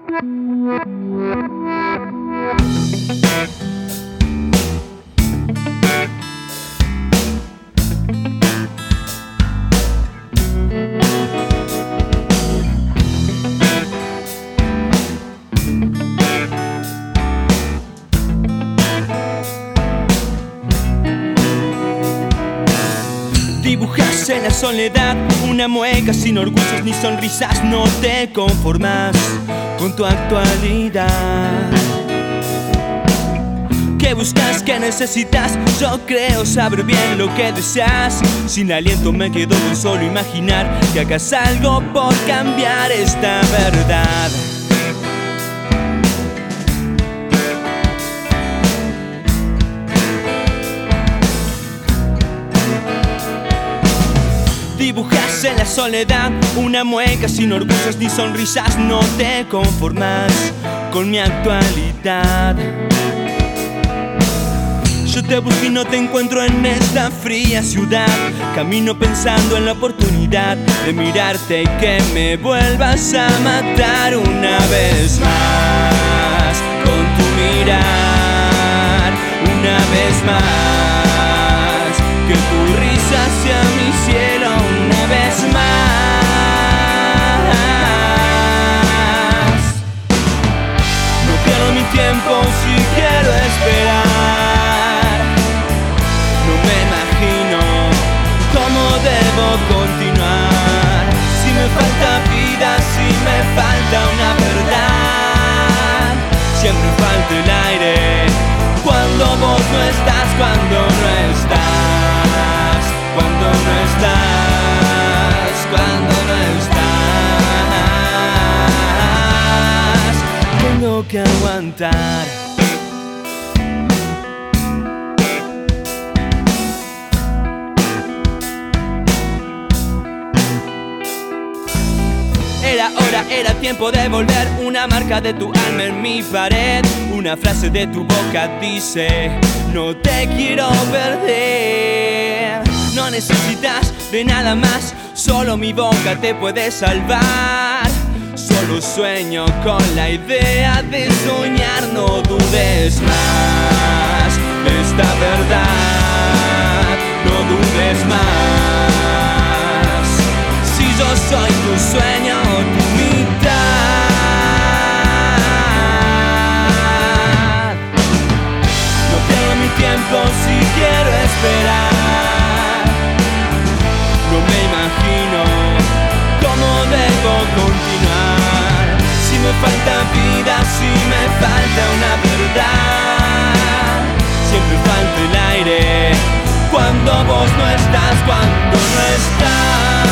Dibujas en la soledad una mueca sin orgullos ni sonrisas. No te conformas con tu actualidad. ¿Qué buscas? ¿Qué necesitas? Yo creo saber bien lo que deseas. Sin aliento me quedo con solo imaginar que hagas algo por cambiar esta verdad. Dibujas en la soledad una mueca sin orgullos ni sonrisas. No te conformas con mi actualidad. Yo te busco y no te encuentro en esta fría ciudad. Camino pensando en la oportunidad de mirarte y que me vuelvas a matar una vez más con tu mirar, una vez más, que tu risa sea mi cielo una vez más. No pierdo mi tiempo si quiero esperar. No me imagino cómo debo continuar. Si me falta vida, si me falta una verdad. Siempre falta el aire cuando vos no estás, cuando no estás, cuando no estás, cuando no estás. Tengo que aguantar. Era hora, era tiempo de volver. Una marca de tu alma en mi pared. Una frase de tu boca dice: no te quiero perder. No necesitas de nada más, solo mi boca te puede salvar. Solo sueño con la idea de soñar. No dudes más de esta verdad, no dudes más. Si yo soy tu sueño, tu mitad. No pierdo mi tiempo si quiero esperar. No me imagino cómo debo continuar. Si me falta vida, si me falta una verdad. Siempre falta el aire cuando vos no estás, cuando no estás.